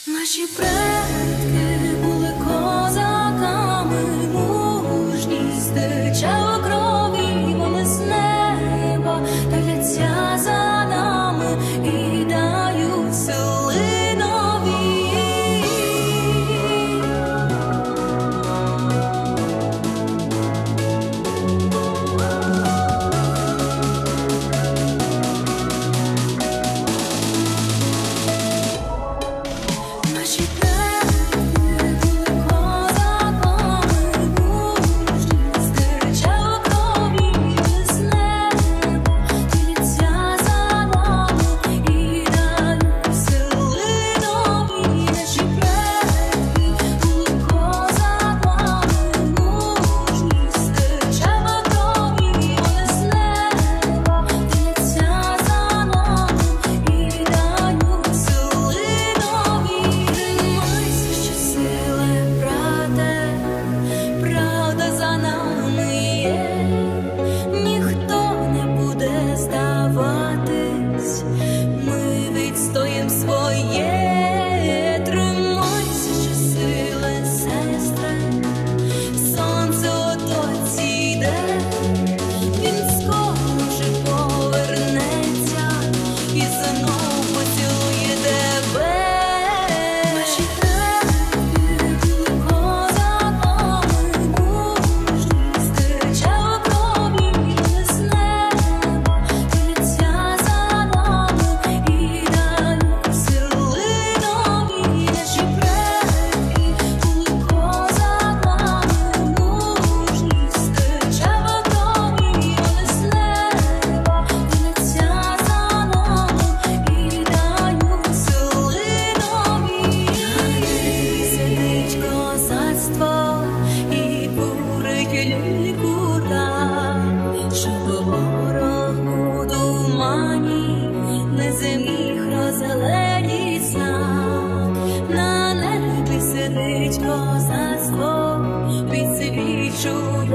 Наші предки були козаками, мужність тече у крові, вони з неба дивляться за нами і дають сили нові. Наші своє, тримайся, щосили, сестри, сонце ото зійде, він скоро вже повернеться і знов поцілує тебе. Наші предки були козаками, мужність тече у крові, вони з неба дивляться за нами і дають сили. Щоб ворог у тумані не зміг розгледіть знак. На небі сидить козацтво, підсвічує